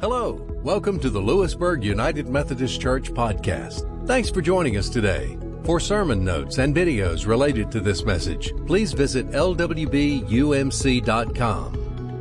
Hello, welcome to the Lewisburg United Methodist Church podcast. Thanks for joining us today. For sermon notes and videos related to this message, please visit lwbumc.com.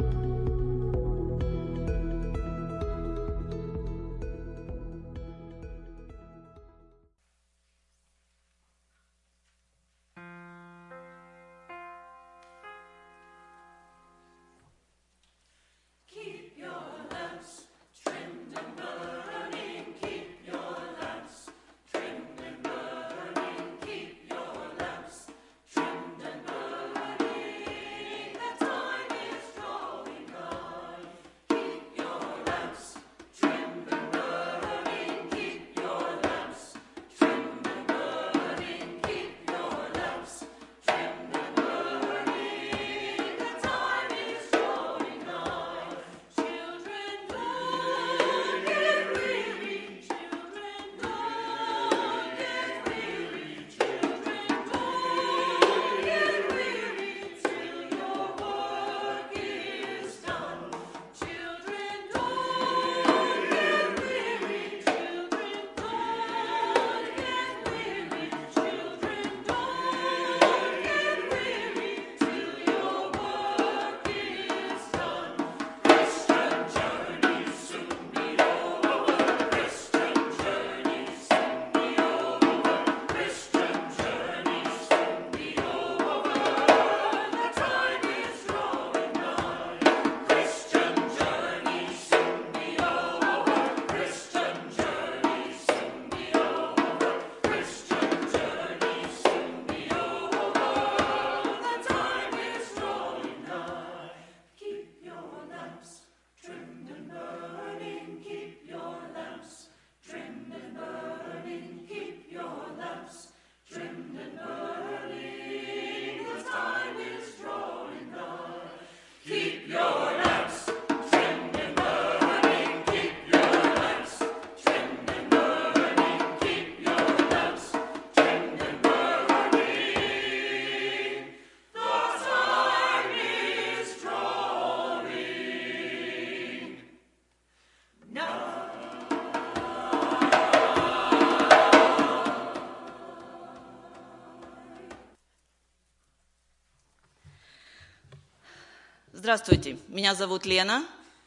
Здравствуйте, меня зовут Лена.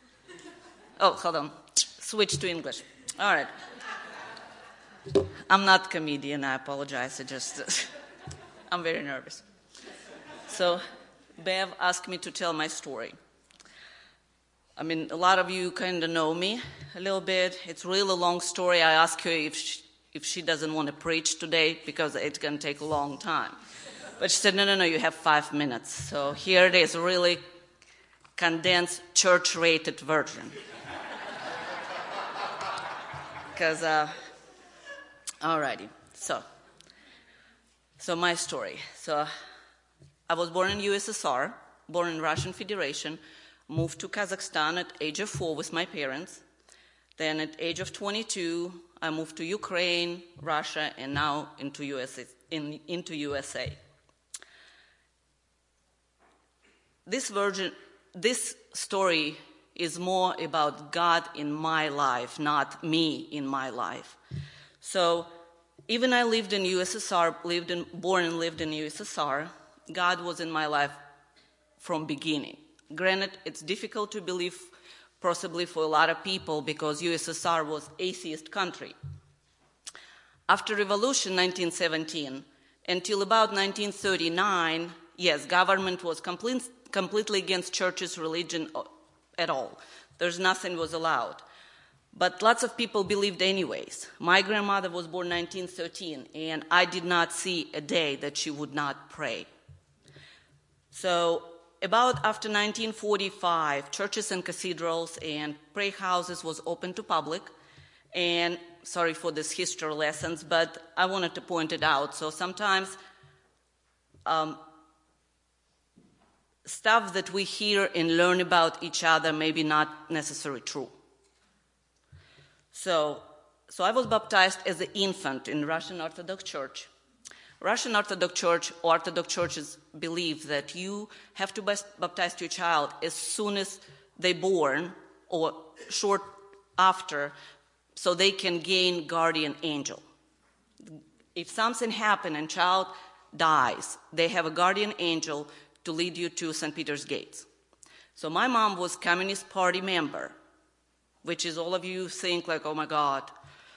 Oh, hold on. Switch to English. All right. I'm not a comedian, I apologize. I'm very nervous. So, Bev asked me to tell my story. I mean, a lot of you kind of know me a little bit. It's really a long story. I asked her if she doesn't want to preach today because it's going to take a long time. But she said, no, you have 5 minutes. So here it is, really condensed, church-rated version. Because, alrighty, so my story. So I was born in USSR, born in Russian Federation, moved to Kazakhstan at age of 4 with my parents. Then at age of 22, I moved to Ukraine, Russia, and now into USA. This story is more about God in my life, not me in my life. So even I lived in USSR, born and lived in USSR, God was in my life from beginning. Granted, it's difficult to believe possibly for a lot of people because USSR was atheist country. After revolution 1917 until about 1939, yes, government was completely against churches, religion at all. There's nothing was allowed. But lots of people believed anyways. My grandmother was born 1913, and I did not see a day that she would not pray. So about after 1945, churches and cathedrals and prayer houses was open to public. And sorry for this history lessons, but I wanted to point it out. So sometimes stuff that we hear and learn about each other may be not necessarily true. So I was baptized as an infant in Russian Orthodox Church. Russian Orthodox Church, Orthodox churches believe that you have to baptize your child as soon as they're born or after so they can gain guardian angel. If something happens and child dies, they have a guardian angel to lead you to St. Peter's gates. So my mom was Communist Party member, which is all of you think like, oh my God,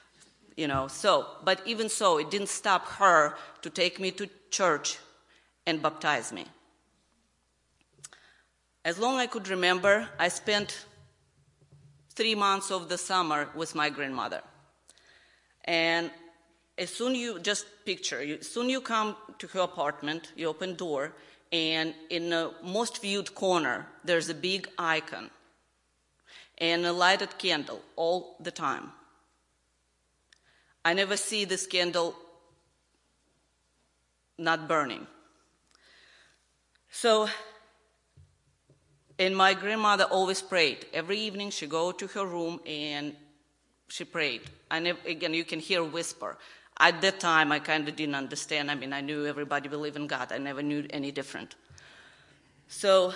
but even so, it didn't stop her to take me to church and baptize me. As long as I could remember, I spent 3 months of the summer with my grandmother. And as soon you come to her apartment, you open door, and in the most viewed corner, there's a big icon and a lighted candle all the time. I never see this candle not burning. So, and my grandmother always prayed. Every evening she go to her room and she prayed. Again, you can hear whisper. At that time, I kind of didn't understand. I knew everybody believed in God. I never knew any different. So,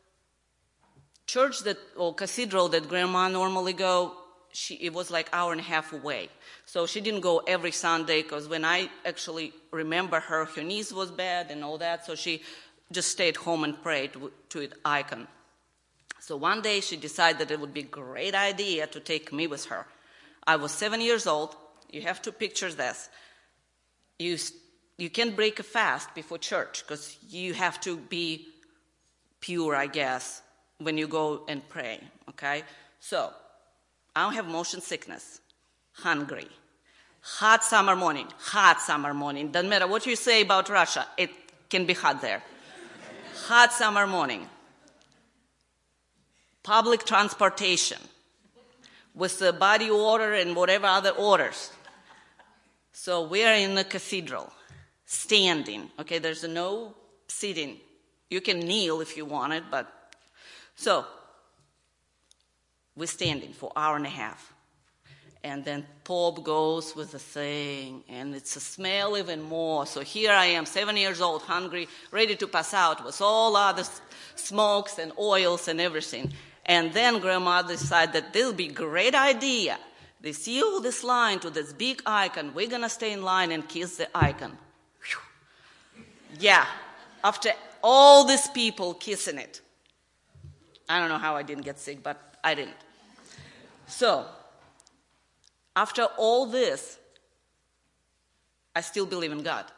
cathedral that Grandma normally go, it was like hour and a half away. So she didn't go every Sunday, because when I actually remember her knees was bad and all that, so she just stayed home and prayed to the icon. So one day she decided it would be a great idea to take me with her. I was 7 years old. You have to picture this. You can't break a fast before church because you have to be pure, I guess, when you go and pray, okay? So I don't have motion sickness, hungry, hot summer morning. Doesn't matter what you say about Russia, it can be hot there. Hot summer morning. Public transportation with the body order and whatever other orders. So we are in the cathedral, standing. Okay, there's no sitting. You can kneel if you want it, but... So, we're standing for an hour and a half. And then Pope goes with the thing, and it's a smell even more. So here I am, 7 years old, hungry, ready to pass out with all other smokes and oils and everything. And then Grandma decided that this would be a great idea. They see all this line to this big icon. We're going to stay in line and kiss the icon. Whew. Yeah, after all these people kissing it. I don't know how I didn't get sick, but I didn't. So, after all this, I still believe in God.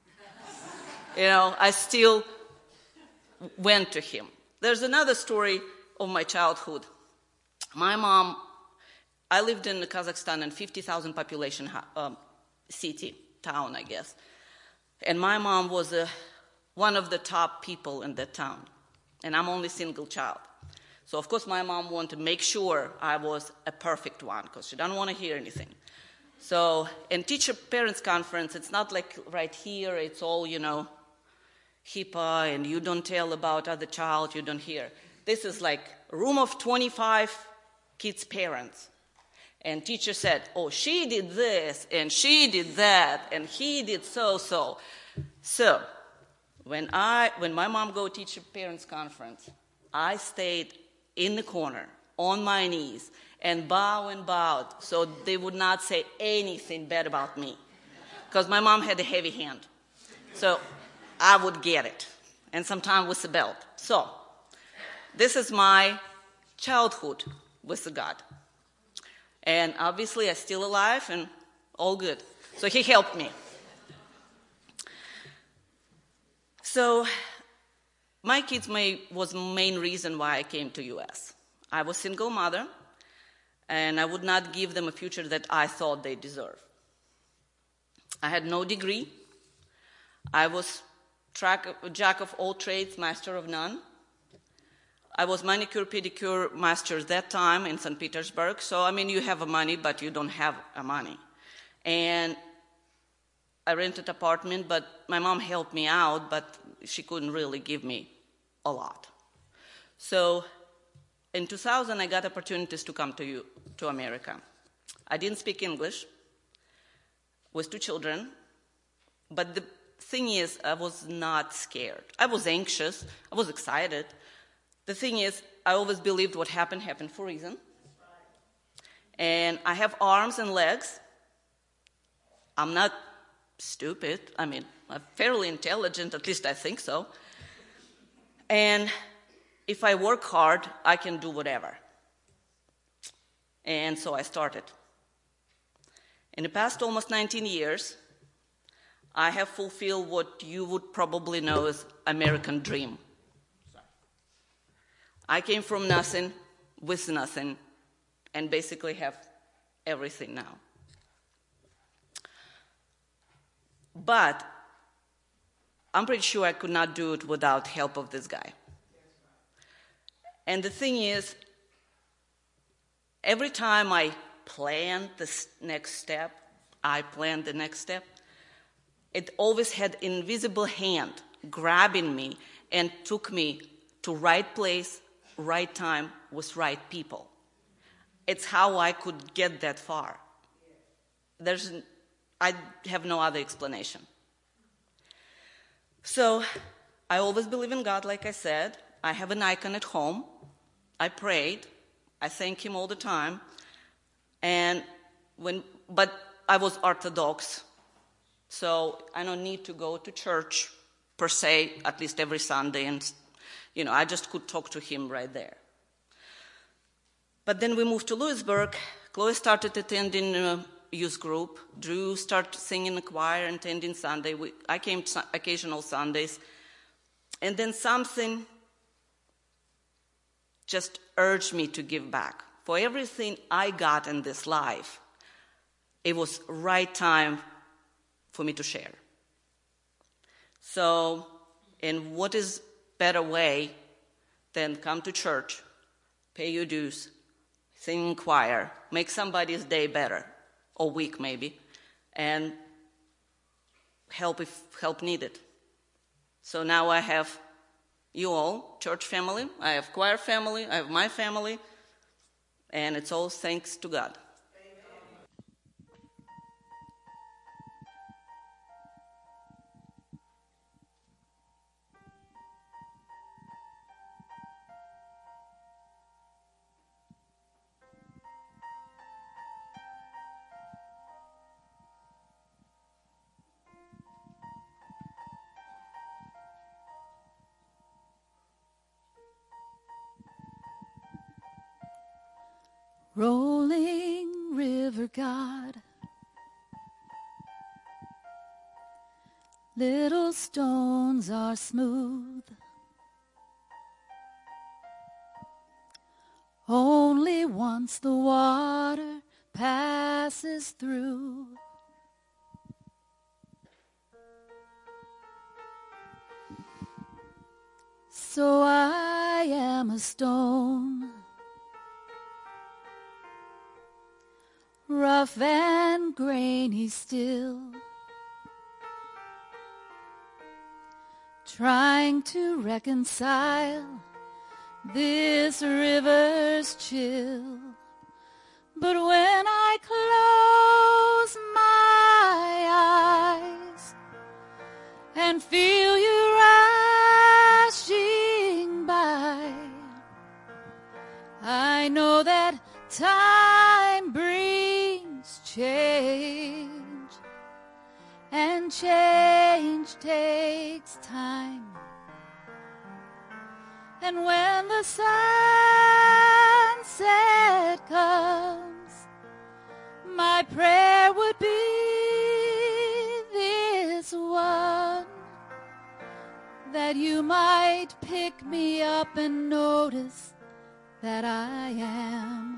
I still went to Him. There's another story of my childhood. My mom, I lived in Kazakhstan in 50,000 population city, town, I guess. And my mom was one of the top people in that town. And I'm only single child. So, of course, my mom wanted to make sure I was a perfect one because she didn't want to hear anything. So, in teacher-parents conference, it's not like right here, it's all, HIPAA, and you don't tell about other child, you don't hear. This is like a room of 25 kids' parents. And teacher said, oh, she did this, and she did that, and he did so. So, when my mom go teacher-parents conference, I stayed in the corner, on my knees, and bowed, so they would not say anything bad about me. Because my mom had a heavy hand. So I would get it, and sometimes with a belt. So this is my childhood with God. And obviously I'm still alive and all good. So He helped me. So my kids was the main reason why I came to U.S. I was a single mother, and I would not give them a future that I thought they deserved. I had no degree. I was jack of all trades, master of none. I was manicure, pedicure master at that time in St. Petersburg. So, you have money, but you don't have money. And I rented an apartment, but my mom helped me out, but she couldn't really give me a lot. So in 2000, I got opportunities to come to America. I didn't speak English with 2 children, but the thing is, I was not scared. I was anxious. I was excited. The thing is, I always believed what happened for a reason. And I have arms and legs. I'm not stupid. I mean, I'm fairly intelligent, at least I think so. And if I work hard, I can do whatever. And so I started. In the past almost 19 years, I have fulfilled what you would probably know as American dream. I came from nothing, with nothing, and basically have everything now. But I'm pretty sure I could not do it without help of this guy. And the thing is, every time I planned the next step, it always had an invisible hand grabbing me and took me to right place, right time, with right people. It's how I could get that far. I have no other explanation. So I always believe in God, like I said. I have an icon at home. I prayed. I thank him all the time. But I was Orthodox, so I don't need to go to church per se, at least every Sunday, and I just could talk to him right there. But then we moved to Lewisburg. Chloe started attending a youth group. Drew started singing in the choir and attending Sunday. I came occasional Sundays. And then something just urged me to give back. For everything I got in this life, it was right time for me to share. So, and what is better way than come to church, pay your dues, sing in choir, make somebody's day better, or week maybe, and help if help needed. So now I have you all, church family, I have choir family, I have my family, and it's all thanks to God. Rolling river God, little stones are smooth, only once the water passes through. So I am a stone, rough and grainy still, trying to reconcile this river's chill. But when I close my eyes and feel you rushing by, I know that time brings change, and change takes time. And when the sunset comes, my prayer would be this one, that you might pick me up and notice that I am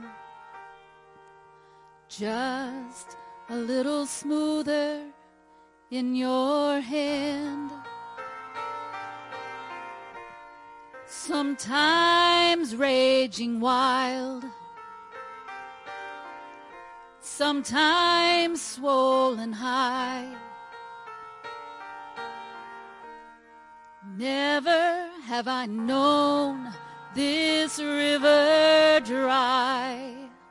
just a little smoother in your hand. Sometimes raging wild, sometimes swollen high. Never have I known this river dry.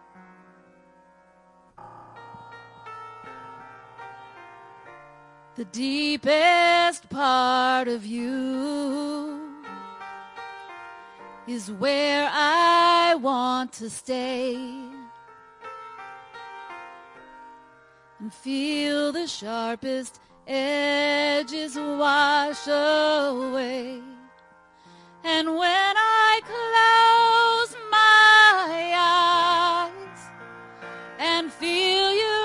The deepest part of you is where I want to stay. and feel the sharpest edges wash away. And when I close my eyes and feel you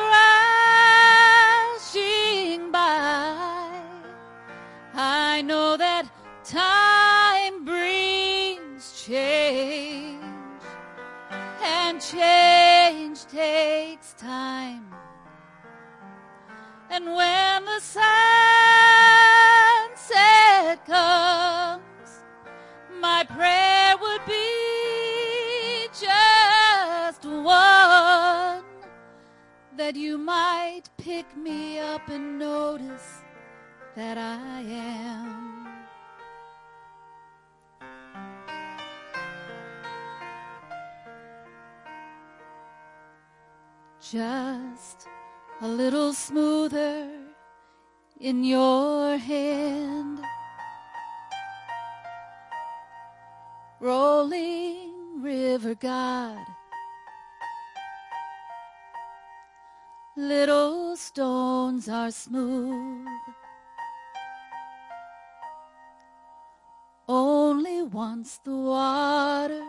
rushing by, I know that time brings change, and change takes time. And when the sunset comes, my prayer would be just one, that you might pick me up and notice that I am. Just a little smoother in your hand, rolling river God, little stones are smooth, only once the water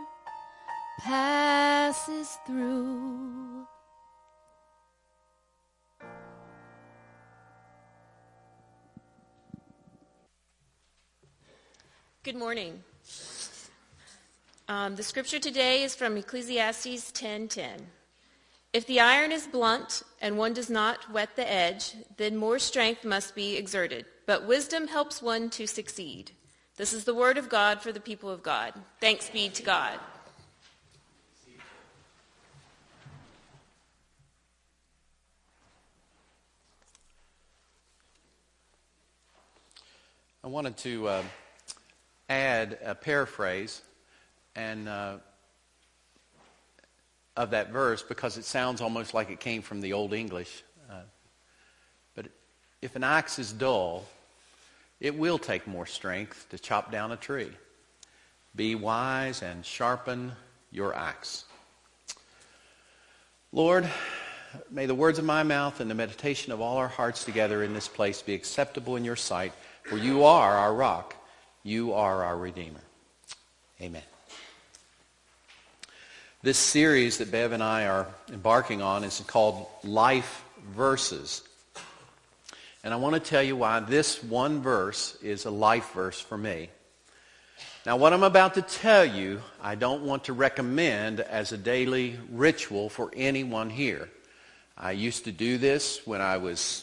passes through. Good morning. The scripture today is from Ecclesiastes 10:10. If the iron is blunt and one does not whet the edge, then more strength must be exerted. But wisdom helps one to succeed. This is the word of God for the people of God. Thanks be to God. I wanted to add a paraphrase and of that verse, because it sounds almost like it came from the Old English. But if an axe is dull, it will take more strength to chop down a tree. Be wise and sharpen your axe. Lord, may the words of my mouth and the meditation of all our hearts together in this place be acceptable in your sight, for you are our rock. You are our Redeemer. Amen. This series that Bev and I are embarking on is called Life Verses. And I want to tell you why this one verse is a life verse for me. Now, what I'm about to tell you, I don't want to recommend as a daily ritual for anyone here. I used to do this when I was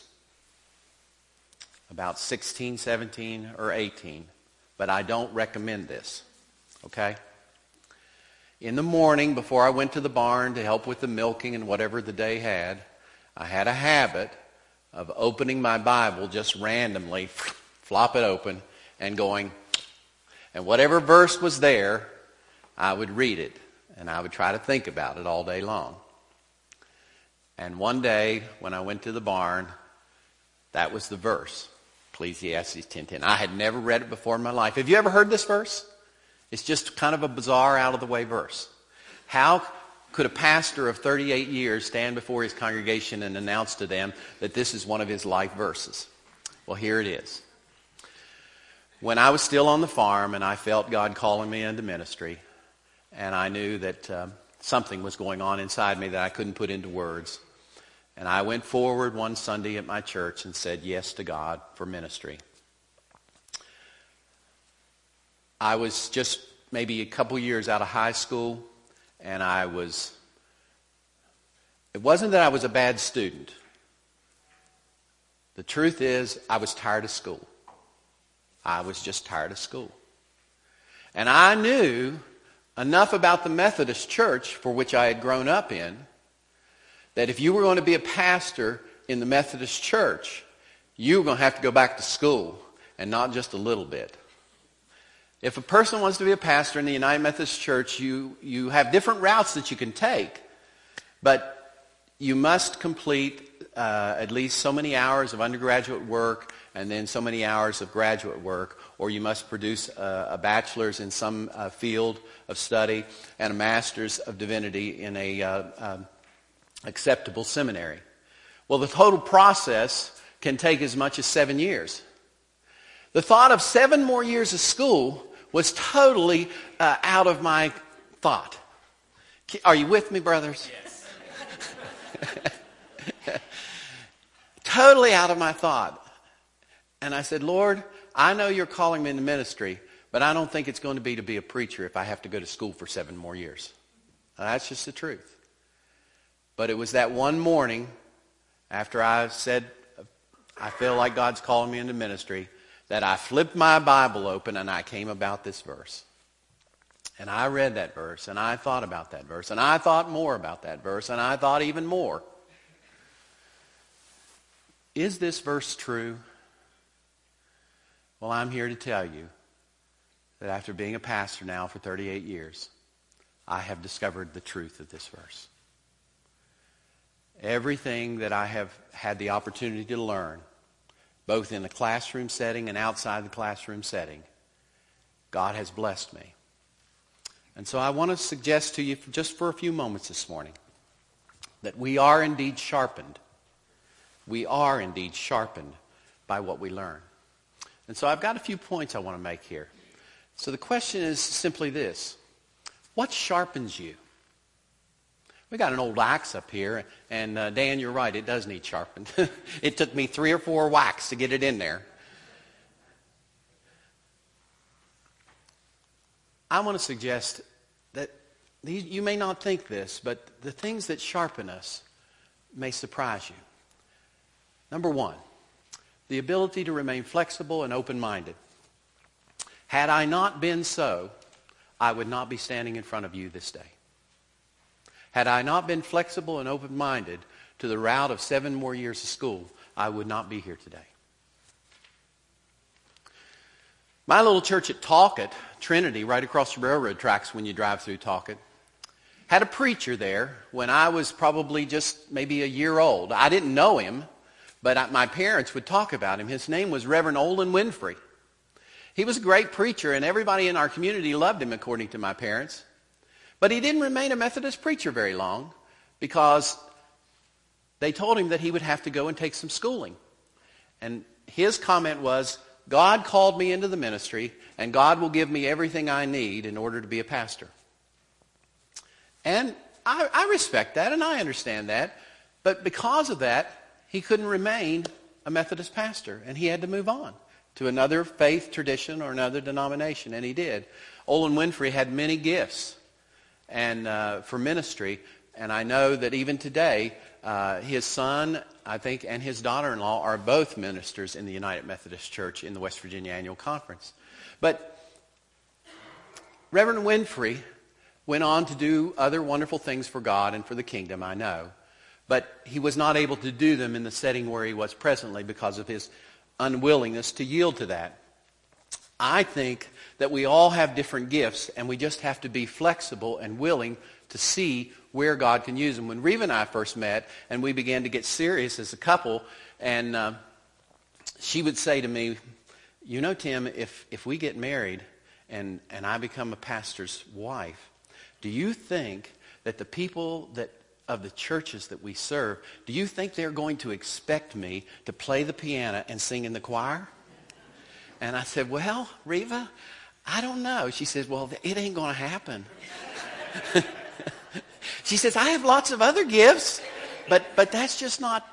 about 16, 17, or 18. But I don't recommend this, okay? In the morning, before I went to the barn to help with the milking and whatever the day had, I had a habit of opening my Bible just randomly, flop it open, and going, and whatever verse was there, I would read it, and I would try to think about it all day long. And one day, when I went to the barn, that was the verse. Ecclesiastes 10:10. I had never read it before in my life. Have you ever heard this verse? It's just kind of a bizarre, out-of-the-way verse. How could a pastor of 38 years stand before his congregation and announce to them that this is one of his life verses? Well, here it is. When I was still on the farm and I felt God calling me into ministry, and I knew that something was going on inside me that I couldn't put into words, and I went forward one Sunday at my church and said yes to God for ministry. I was just maybe a couple years out of high school, and it wasn't that I was a bad student. The truth is, I was tired of school. I was just tired of school. And I knew enough about the Methodist Church, for which I had grown up in, that if you were going to be a pastor in the Methodist Church, you were going to have to go back to school, and not just a little bit. If a person wants to be a pastor in the United Methodist Church, you have different routes that you can take, but you must complete at least so many hours of undergraduate work and then so many hours of graduate work, or you must produce a bachelor's in some field of study and a master's of divinity in a acceptable seminary. Well, the total process can take as much as 7 years. The thought of 7 more years of school was totally out of my thought. Are you with me, brothers? Yes. Totally out of my thought. And I said, Lord, I know you're calling me into ministry, but I don't think it's going to be a preacher if I have to go to school for 7 more years. That's just the truth. But it was that one morning after I said, I feel like God's calling me into ministry, that I flipped my Bible open and I came about this verse. And I read that verse, and I thought about that verse, and I thought more about that verse, and I thought even more. Is this verse true? Well, I'm here to tell you that after being a pastor now for 38 years, I have discovered the truth of this verse. Everything that I have had the opportunity to learn, both in the classroom setting and outside the classroom setting, God has blessed me. And so I want to suggest to you, just for a few moments this morning, that we are indeed sharpened. We are indeed sharpened by what we learn. And so I've got a few points I want to make here. So the question is simply this. What sharpens you? We got an old axe up here, and Dan, you're right, it does need sharpened. It took me 3 or 4 whacks to get it in there. I want to suggest that you may not think this, but the things that sharpen us may surprise you. Number 1, the ability to remain flexible and open-minded. Had I not been so, I would not be standing in front of you this day. Had I not been flexible and open-minded to the route of 7 more years of school, I would not be here today. My little church at Talcott, Trinity, right across the railroad tracks when you drive through Talcott, had a preacher there when I was probably just maybe a year old. I didn't know him, but my parents would talk about him. His name was Reverend Olin Winfrey. He was a great preacher, and everybody in our community loved him, according to my parents. But he didn't remain a Methodist preacher very long because they told him that he would have to go and take some schooling. And his comment was, God called me into the ministry, and God will give me everything I need in order to be a pastor. And I respect that, and I understand that. But because of that, he couldn't remain a Methodist pastor, and he had to move on to another faith tradition or another denomination, and he did. Olin Winfrey had many gifts and for ministry, and I know that even today, his son, I think, and his daughter-in-law are both ministers in the United Methodist Church in the West Virginia Annual Conference. But Reverend Winfrey went on to do other wonderful things for God and for the kingdom, I know. But he was not able to do them in the setting where he was presently because of his unwillingness to yield to that. I think that we all have different gifts, and we just have to be flexible and willing to see where God can use them. When Reva and I first met, and we began to get serious as a couple, and she would say to me, you know, Tim, if we get married and I become a pastor's wife, do you think that the people of the churches that we serve, do you think they're going to expect me to play the piano and sing in the choir? And I said, well, Reva, I don't know. She says, well, it ain't going to happen. She says, I have lots of other gifts, but that's just not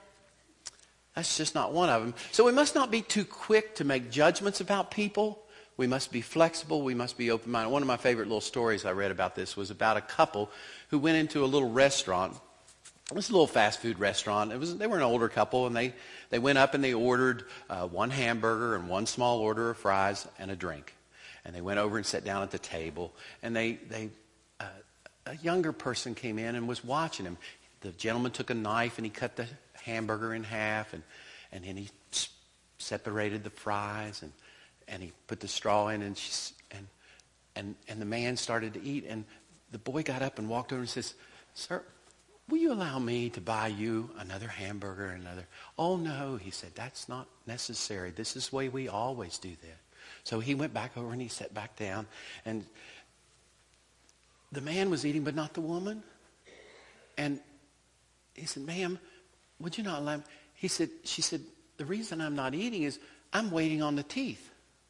one of them. So we must not be too quick to make judgments about people. We must be flexible. We must be open-minded. One of my favorite little stories I read about this was about a couple who went into a little restaurant. It was a little fast food restaurant. They were an older couple, and they went up and they ordered 1 hamburger and 1 small order of fries and a drink. And they went over and sat down at the table, and a younger person came in and was watching him. The gentleman took a knife and he cut the hamburger in half, and then he separated the fries, and he put the straw in, and the man started to eat, and the boy got up and walked over and says, sir, will you allow me to buy you another hamburger and another? Oh, no, he said, that's not necessary. This is the way we always do that. So he went back over and he sat back down, and the man was eating, but not the woman. And he said, ma'am, would you not allow me? She said, the reason I'm not eating is I'm waiting on the teeth.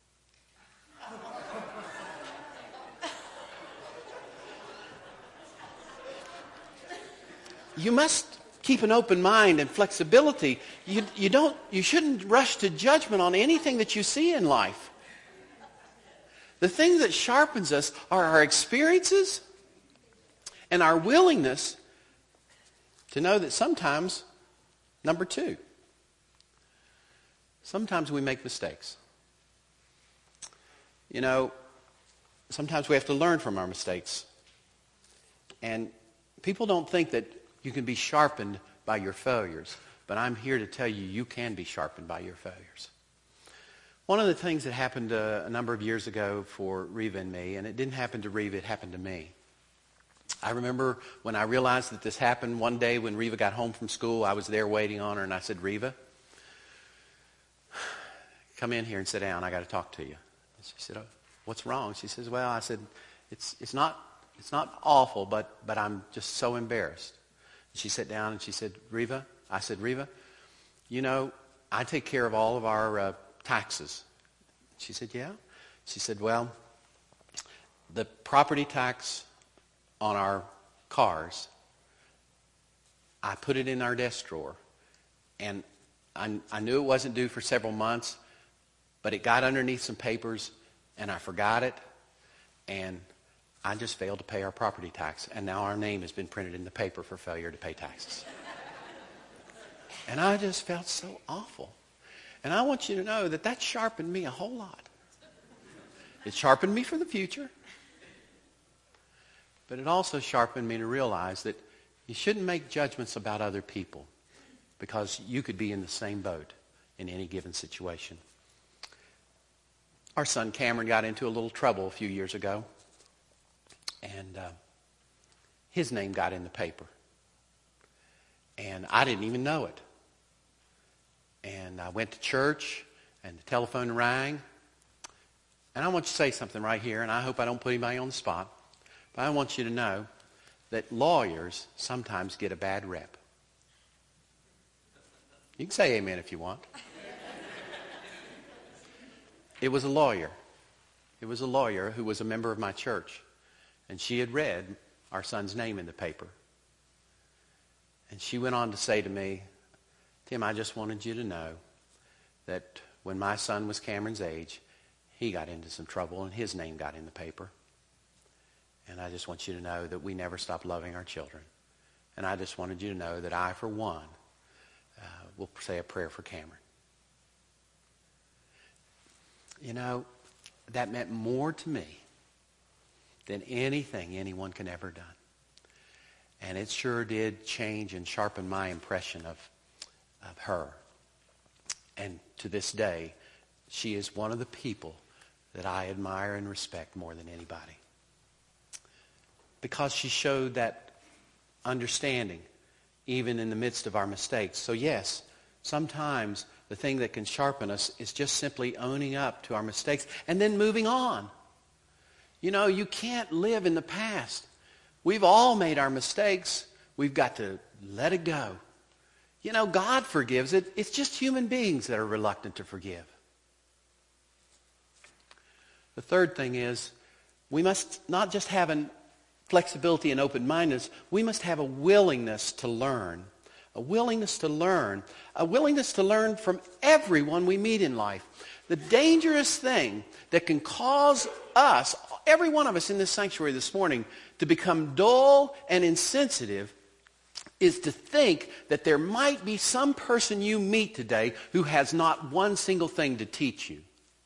You must keep an open mind and flexibility. You shouldn't rush to judgment on anything that you see in life. The thing that sharpens us are our experiences and our willingness to know that sometimes, number two, sometimes we make mistakes. You know, sometimes we have to learn from our mistakes. And people don't think that you can be sharpened by your failures, but I'm here to tell you, you can be sharpened by your failures. One of the things that happened a number of years ago for Reva and me, and it didn't happen to Reva, it happened to me. I remember when I realized that this happened one day when Reva got home from school, I was there waiting on her, and I said, Reva, come in here and sit down. I got to talk to you. And she said, oh, what's wrong? She says, well, I said, it's not awful, but I'm just so embarrassed. She sat down and she said, Reva, I said, Reva, you know, I take care of all of our taxes. She said, yeah. She said, well, the property tax on our cars, I put it in our desk drawer. And I knew it wasn't due for several months, but it got underneath some papers, and I forgot it, and I just failed to pay our property tax, and now our name has been printed in the paper for failure to pay taxes. And I just felt so awful. And I want you to know that that sharpened me a whole lot. It sharpened me for the future, but it also sharpened me to realize that you shouldn't make judgments about other people because you could be in the same boat in any given situation. Our son Cameron got into a little trouble a few years ago. And his name got in the paper. And I didn't even know it. And I went to church, and the telephone rang. And I want you to say something right here, and I hope I don't put anybody on the spot. But I want you to know that lawyers sometimes get a bad rep. You can say amen if you want. It was a lawyer. It was a lawyer who was a member of my church. And she had read our son's name in the paper. And she went on to say to me, Tim, I just wanted you to know that when my son was Cameron's age, he got into some trouble and his name got in the paper. And I just want you to know that we never stop loving our children. And I just wanted you to know that I, for one, will say a prayer for Cameron. You know, that meant more to me than anything anyone can ever done. And it sure did change and sharpen my impression of her. And to this day, she is one of the people that I admire and respect more than anybody. Because she showed that understanding even in the midst of our mistakes. So yes, sometimes the thing that can sharpen us is just simply owning up to our mistakes and then moving on. You know, you can't live in the past. We've all made our mistakes. We've got to let it go. You know, God forgives it. It's just human beings that are reluctant to forgive. The third thing is we must not just have a flexibility and open-mindedness. We must have a willingness to learn. A willingness to learn. A willingness to learn from everyone we meet in life. The dangerous thing that can cause us, every one of us in this sanctuary this morning, to become dull and insensitive is to think that there might be some person you meet today who has not one single thing to teach you.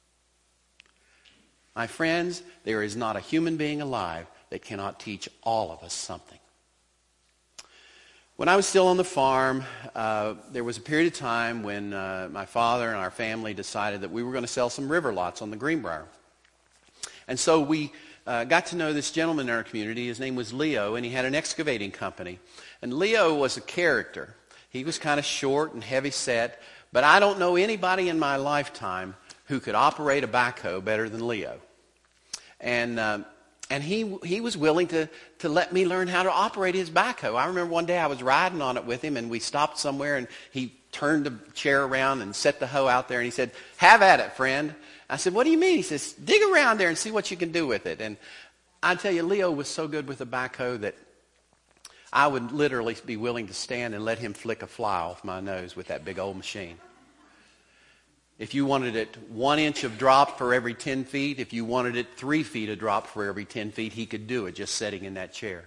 My friends, there is not a human being alive that cannot teach all of us something. When I was still on the farm, there was a period of time when my father and our family decided that we were going to sell some river lots on the Greenbrier. And so we got to know this gentleman in our community. His name was Leo, and he had an excavating company. And Leo was a character. He was kind of short and heavy set, but I don't know anybody in my lifetime who could operate a backhoe better than Leo. And And he was willing to let me learn how to operate his backhoe. I remember one day I was riding on it with him, and we stopped somewhere, and he turned the chair around and set the hoe out there, and he said, "Have at it, friend." I said, "What do you mean?" He says, "Dig around there and see what you can do with it." And I tell you, Leo was so good with the backhoe that I would literally be willing to stand and let him flick a fly off my nose with that big old machine. If you wanted it 1 inch of drop for every 10 feet, if you wanted it 3 feet of drop for every 10 feet, he could do it just sitting in that chair.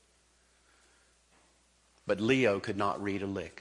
But Leo could not read a lick.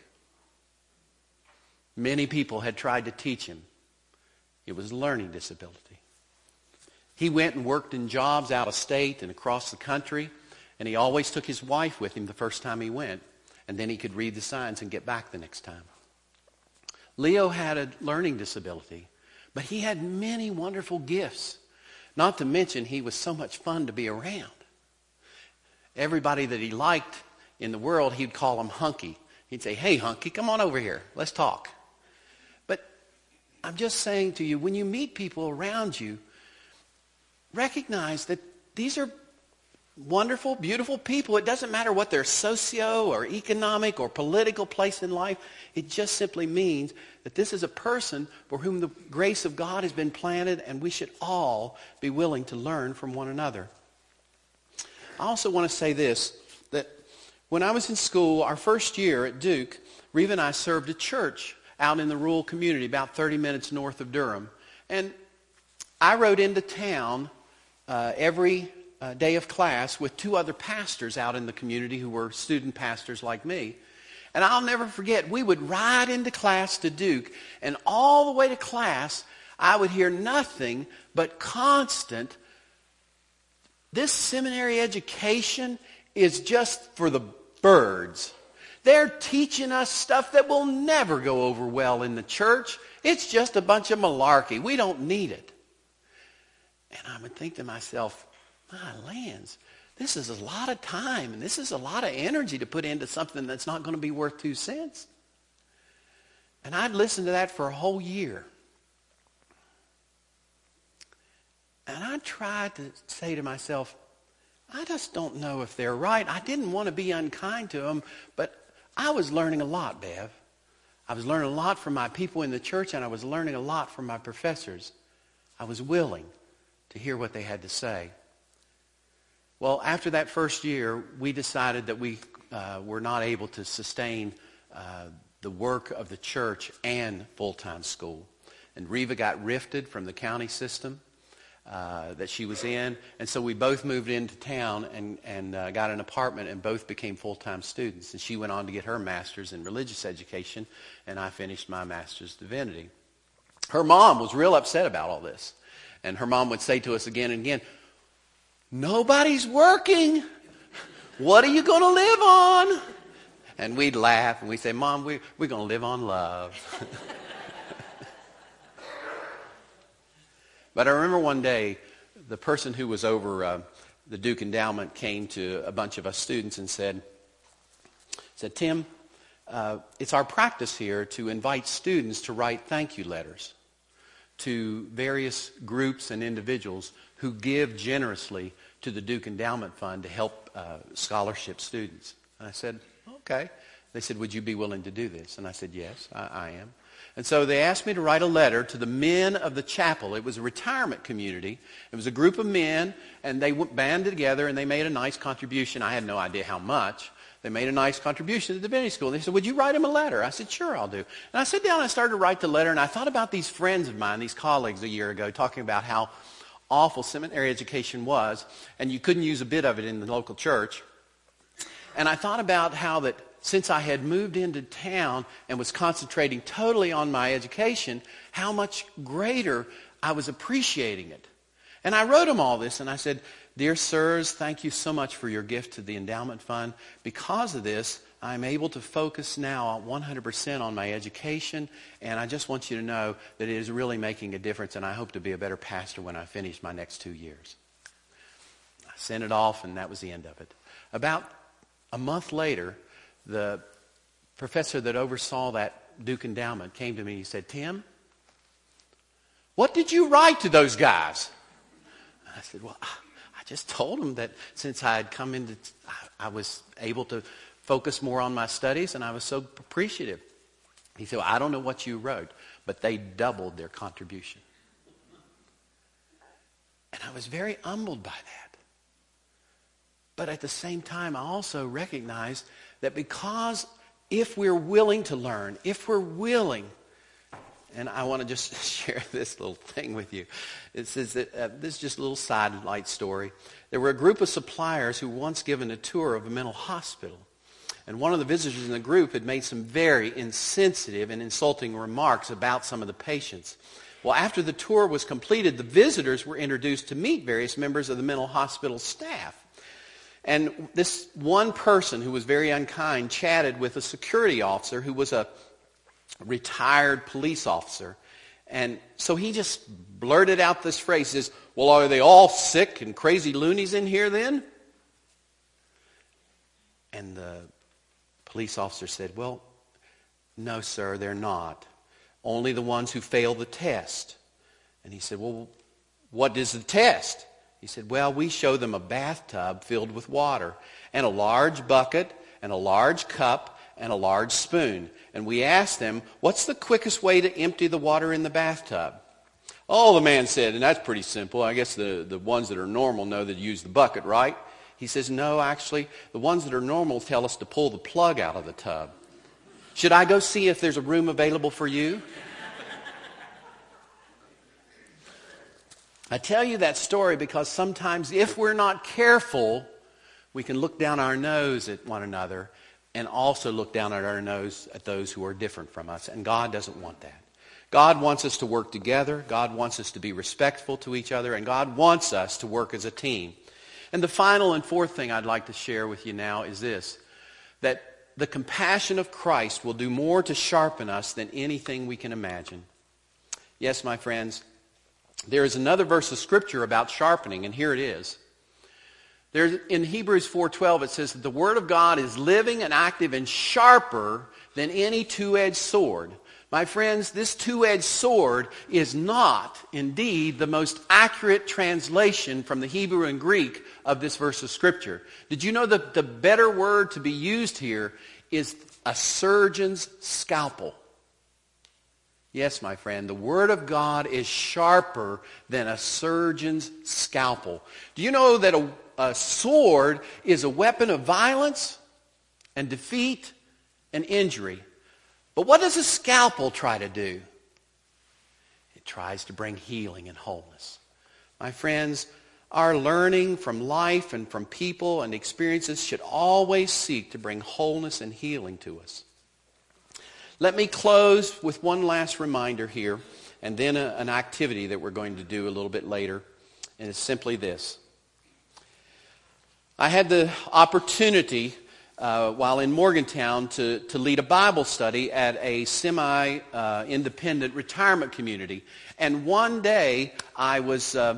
Many people had tried to teach him. It was a learning disability. He went and worked in jobs out of state and across the country, and he always took his wife with him the first time he went, and then he could read the signs and get back the next time. Leo had a learning disability, but he had many wonderful gifts. Not to mention, he was so much fun to be around. Everybody that he liked in the world, he'd call him Hunky. He'd say, "Hey, Hunky, come on over here. Let's talk." But I'm just saying to you, when you meet people around you, recognize that these are wonderful, beautiful people. It doesn't matter what their socio or economic or political place in life. It just simply means that this is a person for whom the grace of God has been planted, and we should all be willing to learn from one another. I also want to say this, that when I was in school, our first year at Duke, Reva and I served a church out in the rural community about 30 minutes north of Durham. And I rode into town every day of class with 2 other pastors out in the community who were student pastors like me. And I'll never forget, we would ride into class to Duke, and all the way to class, I would hear nothing but constant, "This seminary education is just for the birds. They're teaching us stuff that will never go over well in the church. It's just a bunch of malarkey. We don't need it." And I would think to myself, my lands, this is a lot of time, and this is a lot of energy to put into something that's not going to be worth 2 cents. And I'd listen to that for a whole year. And I tried to say to myself, I just don't know if they're right. I didn't want to be unkind to them, but I was learning a lot, Bev. I was learning a lot from my people in the church, and I was learning a lot from my professors. I was willing to hear what they had to say. Well, after that first year, we decided that we were not able to sustain the work of the church and full-time school. And Reva got rifted from the county system that she was in. And so we both moved into town and got an apartment, and both became full-time students. And she went on to get her master's in religious education, and I finished my master's in divinity. Her mom was real upset about all this. And her mom would say to us again and again, "Nobody's working. What are you going to live on?" And we'd laugh and we'd say, "Mom, we're going to live on love." But I remember one day, the person who was over the Duke Endowment came to a bunch of us students and said, "Tim, it's our practice here to invite students to write thank you letters to various groups and individuals who give generously to the Duke Endowment Fund to help scholarship students." And I said, "Okay." They said, "Would you be willing to do this?" And I said, "Yes, I am." And so they asked me to write a letter to the men of the chapel. It was a retirement community. It was a group of men, and they banded together, and they made a nice contribution. I had no idea how much. They made a nice contribution to the divinity school. They said, "Would you write him a letter?" I said, "Sure, I'll do." And I sat down and I started to write the letter, and I thought about these friends of mine, these colleagues a year ago, talking about how awful seminary education was, and you couldn't use a bit of it in the local church. And I thought about how that since I had moved into town and was concentrating totally on my education, how much greater I was appreciating it. And I wrote them all this, and I said, "Dear sirs, thank you so much for your gift to the endowment fund. Because of this, I'm able to focus now 100% on my education, and I just want you to know that it is really making a difference, and I hope to be a better pastor when I finish my next 2 years." I sent it off, and that was the end of it. About a month later, the professor that oversaw that Duke Endowment came to me and he said, "Tim, what did you write to those guys?" I said, "Well, I just told him that since I had come into, I was able to focus more on my studies, and I was so appreciative. He said, well, I don't know what you wrote, but they doubled their contribution. And I was very humbled by that. But at the same time, I also recognized that because if we're willing to learn, if we're willing, and I want to just share this little thing with you. It says that this is just a little sidelight story. There were a group of suppliers who were once given a tour of a mental hospital. And one of the visitors in the group had made some very insensitive and insulting remarks about some of the patients. Well, after the tour was completed, the visitors were introduced to meet various members of the mental hospital staff. And this one person who was very unkind chatted with a security officer who was a retired police officer. And so he just blurted out this phrase. He says, well, are they all sick and crazy loonies in here then? And the police officer said, well, no, sir, they're not. Only the ones who fail the test. And he said, well, what is the test? He said, well, we show them a bathtub filled with water and a large bucket and a large cup and a large spoon. And we asked them, what's the quickest way to empty the water in the bathtub? Oh, the man said, and that's pretty simple. I guess the ones that are normal know that you use the bucket, right? He says, no, actually, the ones that are normal tell us to pull the plug out of the tub. Should I go see if there's a room available for you? I tell you that story because sometimes if we're not careful, we can look down our nose at one another and also look down at our nose at those who are different from us. And God doesn't want that. God wants us to work together. God wants us to be respectful to each other. And God wants us to work as a team. And the final and fourth thing I'd like to share with you now is this, that the compassion of Christ will do more to sharpen us than anything we can imagine. Yes, my friends, there is another verse of Scripture about sharpening, and here it is. In Hebrews 4:12, it says that the Word of God is living and active and sharper than any two-edged sword. My friends, this two-edged sword is not, indeed, the most accurate translation from the Hebrew and Greek of this verse of Scripture. Did you know that the better word to be used here is a surgeon's scalpel? Yes, my friend, the Word of God is sharper than a surgeon's scalpel. Do you know that a sword is a weapon of violence and defeat and injury? But what does a scalpel try to do? It tries to bring healing and wholeness. My friends, our learning from life and from people and experiences should always seek to bring wholeness and healing to us. Let me close with one last reminder here, and then an activity that we're going to do a little bit later, and it's simply this. I had the opportunity while in Morgantown to lead a Bible study at a semi-independent retirement community. And one day I was in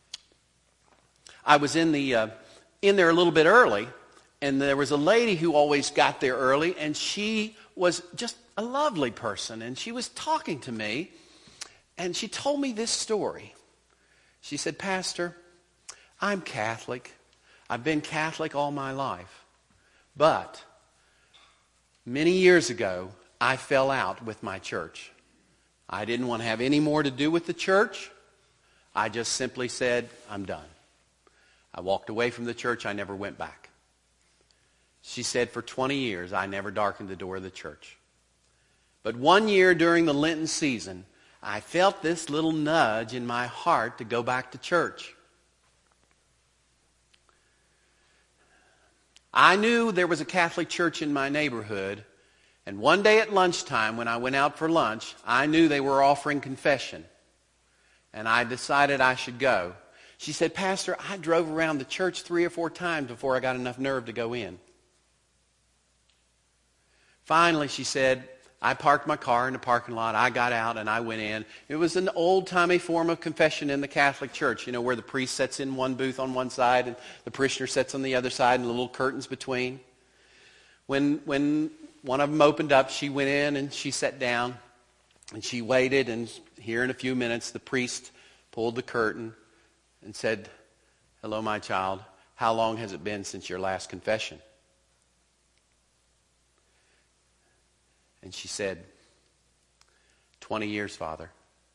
there a little bit early, and there was a lady who always got there early, and she was just a lovely person, and she was talking to me, and she told me this story. She said, Pastor, I'm Catholic. I've been Catholic all my life. But many years ago, I fell out with my church. I didn't want to have any more to do with the church. I just simply said, I'm done. I walked away from the church. I never went back. She said, for 20 years, I never darkened the door of the church. But one year during the Lenten season, I felt this little nudge in my heart to go back to church. I knew there was a Catholic church in my neighborhood, and one day at lunchtime when I went out for lunch, I knew they were offering confession, and I decided I should go. She said, Pastor, I drove around the church 3 or 4 times before I got enough nerve to go in. Finally, she said, I parked my car in the parking lot. I got out and I went in. It was an old-timey form of confession in the Catholic Church, you know, where the priest sits in one booth on one side and the parishioner sits on the other side and the little curtains between. When one of them opened up, she went in and she sat down and she waited, and here in a few minutes the priest pulled the curtain and said, Hello, my child. How long has it been since your last confession? And she said, 20 years, Father.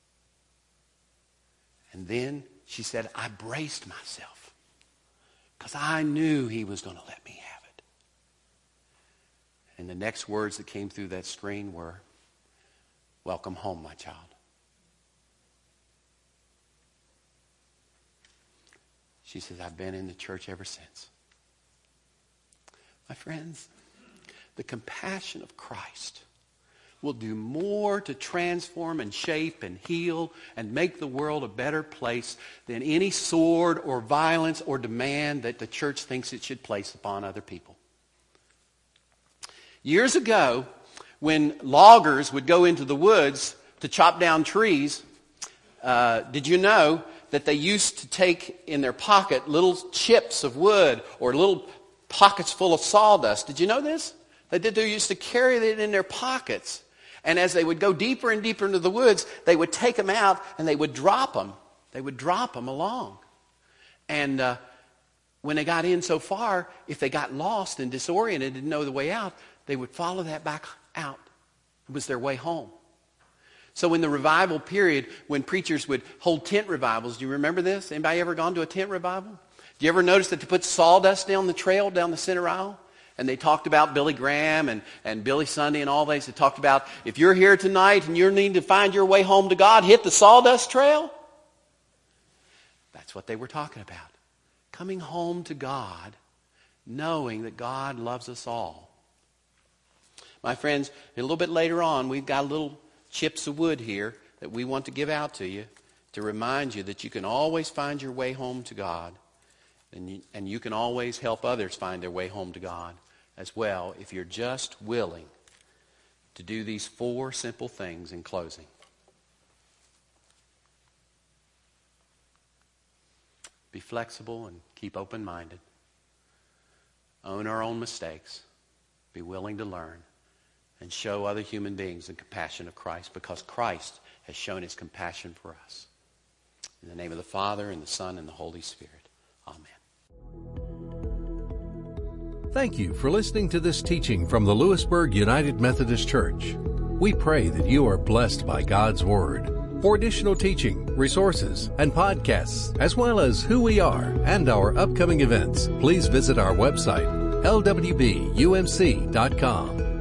And then she said, I braced myself because I knew he was going to let me have it. And the next words that came through that screen were, welcome home, my child. She says, I've been in the church ever since. My friends, the compassion of Christ will do more to transform and shape and heal and make the world a better place than any sword or violence or demand that the church thinks it should place upon other people. Years ago, when loggers would go into the woods to chop down trees, did you know that they used to take in their pocket little chips of wood or little pockets full of sawdust? Did you know this? They used to carry it in their pockets. And as they would go deeper and deeper into the woods, they would take them out and they would drop them. They would drop them along. And when they got in so far, if they got lost and disoriented, didn't know the way out, they would follow that back out. It was their way home. So in the revival period, when preachers would hold tent revivals, do you remember this? Anybody ever gone to a tent revival? Do you ever notice that they put sawdust down the trail, down the center aisle? And they talked about Billy Graham and Billy Sunday and all these. They talked about, if you're here tonight and you need to find your way home to God, hit the sawdust trail. That's what they were talking about. Coming home to God, knowing that God loves us all. My friends, a little bit later on, we've got little chips of wood here that we want to give out to you to remind you that you can always find your way home to God. And you can always help others find their way home to God as well if you're just willing to do these 4 simple things in closing. Be flexible and keep open-minded. Own our own mistakes. Be willing to learn. And show other human beings the compassion of Christ because Christ has shown his compassion for us. In the name of the Father, and the Son, and the Holy Spirit. Amen. Thank you for listening to this teaching from the Lewisburg United Methodist Church. We pray that you are blessed by God's Word. For additional teaching, resources, and podcasts, as well as who we are and our upcoming events, please visit our website, lwbumc.com.